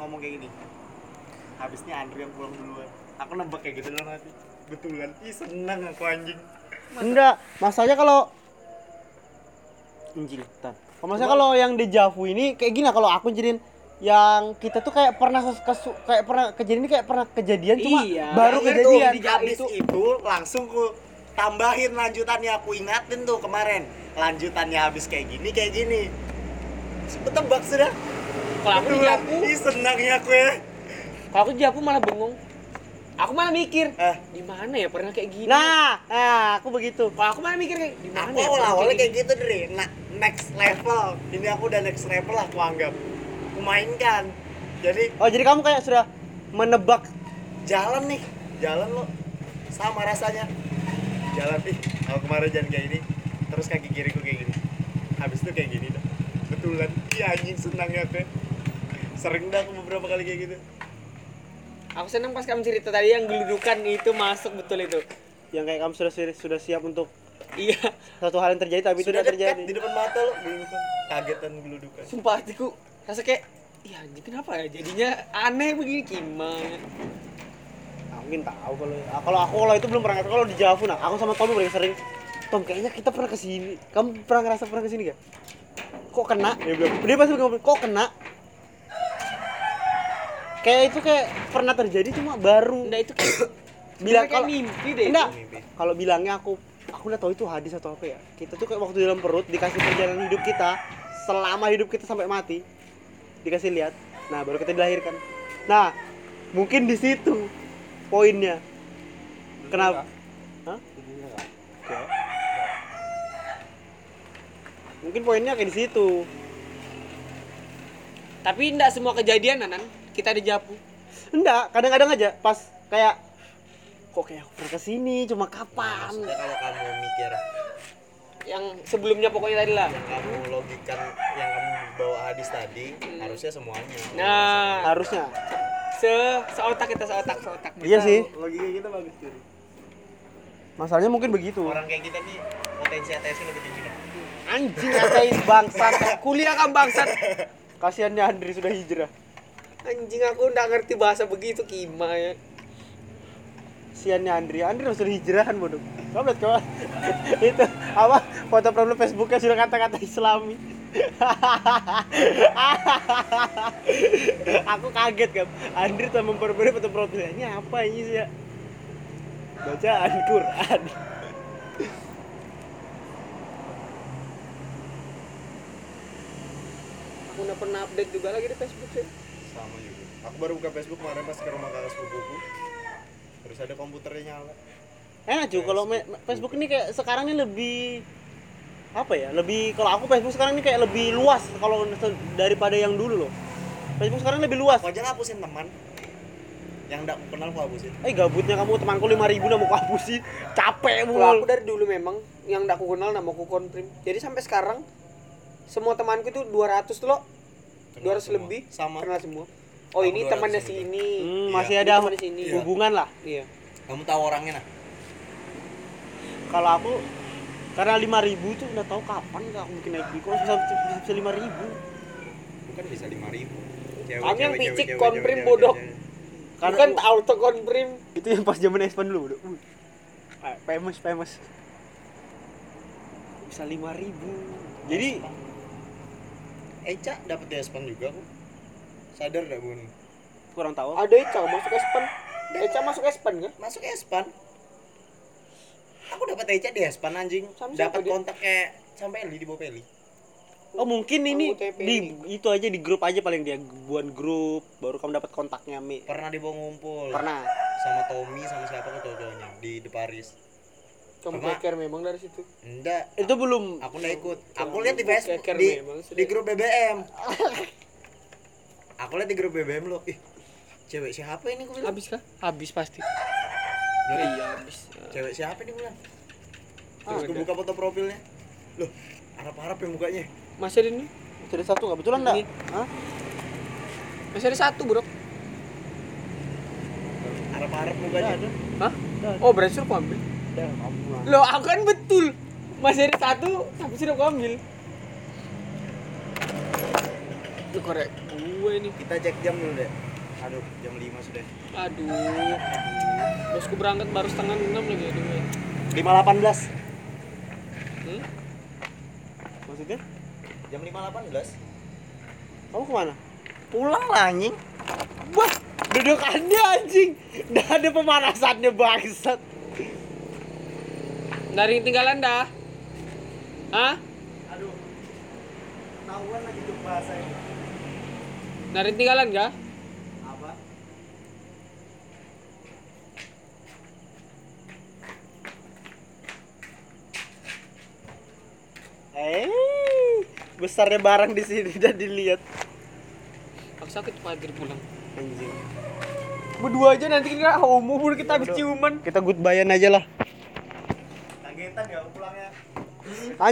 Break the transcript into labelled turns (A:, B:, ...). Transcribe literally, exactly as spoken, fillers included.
A: ngomong kayak gini. Habisnya Andri yang pulang duluan. Aku nebak kayak gitu dalam hati. Betulan. Ih seneng aku anjing.
B: Enggak, masalahnya kalau anjing tan. Masalahnya kalau yang deja vu ini kayak gini kalau aku jadiin yang kita tuh kayak pernah kesu, kayak pernah kejadian ini kayak pernah kejadian cuma
C: iya,
B: baru kejadian.
A: Habis itu, itu langsung ku tambahin lanjutannya, aku ingatin tuh kemarin. Lanjutannya habis kayak gini kayak gini. Tebak sudah.
C: Kalau aku di Japu,
A: Ih senangnya aku ya.
C: kalau aku di Japu malah bengong. Aku malah mikir,
A: Eh.
C: di mana ya pernah kayak gini?
B: Nah, nah aku begitu.
C: Kalau aku malah mikir kayak di mana
A: Aku
C: ya?
A: awal-awalnya kayak gitu deh. Nah, next level. Ini aku udah next level lah aku anggap. Aku mainkan. Jadi
B: Oh, jadi kamu kayak sudah menebak
A: jalan nih, jalan lo sama rasanya. Jalan nih, aku kemarin jalan kayak gini. Terus kaki kiriku kayak gini. Habis itu kayak gini dah. Betulan. Iya anjing senangnya aku. Sering dah aku beberapa kali kayak gitu.
C: Aku senang pas kamu cerita tadi yang geludukan itu masuk betul itu.
B: yang kayak kamu sudah sudah siap untuk
C: Iya.
B: satu hal yang terjadi tapi
A: Sudah
B: tidak
A: dekat
B: terjadi.
A: di depan mata lo, geludukan. Kagetan geludukan.
C: Sumpah hatiku rasa kayak, iya anjing kenapa ya jadinya aneh begini gimana?
B: Nah, mungkin tahu kalau ah, kalau aku kalau itu belum pernah kalau di Javu nah aku sama Tom paling sering Tom kayaknya kita pernah kesini kamu pernah ngerasa pernah kesini gak kok kena dia bilang dia pasti bilang kok kena kayak itu kayak pernah terjadi cuma baru
C: Enggak itu kayak
B: bilang
C: kayak
B: kalau
C: mimpi deh.
B: enggak
A: Mimpi.
B: kalau bilangnya aku aku udah tahu itu hadis atau apa ya kita tuh kayak waktu dalam perut dikasih perjalanan hidup kita selama hidup kita sampai mati dikasih lihat nah baru kita dilahirkan nah mungkin di situ poinnya kenapa Hah? Oke. Mungkin poinnya kayak di situ.
C: Tapi enggak semua kejadian Nanan kita di Japu.
B: Enggak, kadang-kadang aja pas kayak kok kayak aku pernah kesini cuma kapan?
A: Maksudnya kalau kamu mikir
C: Yang sebelumnya pokoknya tadi lah.
A: yang kamu logikan yang kamu bawa hadis tadi
C: Hmm.
A: harusnya semuanya.
C: Nah,
B: Harusnya.
C: se seotak kita seotak seotak.
B: Iya sih.
A: Logika kita bagus tuh.
B: Masalahnya mungkin begitu.
A: Orang kayak kita nih potensi A T S-nya lebih tinggi dah.
B: Anjing ngatain bangsat.
C: Kuliah kan bangsat.
B: Kasihannya Andri sudah hijrah.
C: Anjing aku enggak ngerti bahasa begitu Kima ya.
B: Kasihannya Andri. Andri sudah hijrah kan bodoh. Kamu lihat kawan. Itu apa foto profil Facebooknya sudah kata-kata Islami. Aku kaget kan. Andri tuh memperbarui foto profilnya. Ini apa ini sih ya? Bacaan Quran.
C: Aku udah pernah update juga lagi di Facebook sih.
A: Sama juga. Aku baru buka Facebook kemarin pas ke rumah kakak sepupuku. Terus ada komputernya nyala.
B: Enak cuy kalau me- Facebook ini kayak sekarang ini lebih apa ya? Lebih kalau aku Facebook sekarang ini kayak lebih luas kalau daripada yang dulu loh. Facebook sekarang lebih luas.
A: Aku aja ngapusin teman. Yang enggak aku kenal aku hapusin.
B: Eh gabutnya kamu temanku lima ribu udah mau aku hapusin. Capek
C: Kalau aku
B: mulu.
C: dari dulu memang yang enggak aku kenal nama aku konprim. Jadi sampai sekarang semua temanku itu dua ratus tuh loh.
A: Kenal
C: dua ratus
A: semua.
C: lebih
A: Sama.
C: kenal semua. Oh,
A: Aku
C: ini
A: dua ratus
C: temannya
A: juga.
C: si ini.
B: Hmm,
A: Iya.
B: masih
C: Ini
B: ada
C: teman di sini.
B: hubungan lah.
C: Iya.
A: Kamu tahu orangnya nah?
B: Kalau aku karena lima ribu tuh udah tahu kapan nggak aku mungkin naik Biko bisa bisa, bisa lima ribu.
A: Bukan bisa lima ribu.
C: Kamu yang picik konprim bodoh.
B: Karena
C: Bukan auto konprim.
B: itu yang pas zaman Espan dulu udah. Uh. Ah, famous famous. Bisa lima ribu. Jadi
A: Eca dapat di Espan juga aku. Sadar enggak, Bun?
B: kurang tahu.
C: Ada Eca masuk Espan. Eca masuk Espan kan?
A: Masuk Espan. Aku dapat Eca di Espan anjing.
C: Sama siapa
A: Dapat
C: dia?
A: kontak kayak sampai Eli di bawah Peli.
B: Oh mungkin ini
C: Anggota P N I.
B: di itu aja di grup aja paling dia buat grup baru kamu dapat kontaknya Mi.
A: Pernah dibawa ngumpul.
B: Pernah.
A: Sama Tommy sama siapa ke cowok-cowoknya di The Paris.
C: Kamu
A: Sama-
C: keker memang dari situ.
A: Enggak.
B: Itu belum
A: Aku nggak ikut. Aku
C: Kamu
A: lihat di Facebook
C: keker
A: di,
C: memang, sudah.
A: di grup B B M. Aku lihat di grup B B M lo. Ih, cewek siapa ini aku bilang?
C: Habis kah? Habis pasti.
A: Loh,
C: Iya, habis.
A: Cewek siapa ini aku bilang?
C: Ah,
A: Terus gue
C: ada.
A: buka foto profilnya. Loh, harap-harap yang mukanya.
C: Masih ada nih.
B: jadi satu nggak betulan enggak?
C: Ini.
B: Hah?
C: Masih ada satu, Bro.
A: Harap-harap
B: Nggak
A: mukanya.
B: ada.
C: Hah?
B: Nggak ada.
C: Oh, berarti suruh aku ambil.
B: Udah, kamu lah.
C: Loh, aku kan betul. Masih ada satu, tapi sudah aku ambil. Lu korek. gue ini.
A: Kita cek jam dulu deh. Aduh, jam lima sudah.
C: Aduh. Bosku berangkat baru setengah enam lagi aduh. Ya.
B: lima delapan belas.
C: Hmm?
B: Maksudnya?
A: Jam lima delapan belas.
B: Kamu kemana?
A: Pulang lah anjing.
B: Wah, dudukannya anjing. Nggak ada pemanasannya bangsat.
C: Dari tinggalan dah. Hah?
A: Aduh. Tahuan lagi tuh bahasa ini.
C: Dari tinggalan gak?
A: Apa?
B: Eh, besarnya barang di sini dan dilihat.
C: Paksa aku tuh pagi pulang.
B: Anjing.
C: Berdua aja nanti kita homo baru kita habis
B: Aduh.
C: ciuman.
B: Kita goodbye-an aja lah.
A: Kagetan ya pulangnya.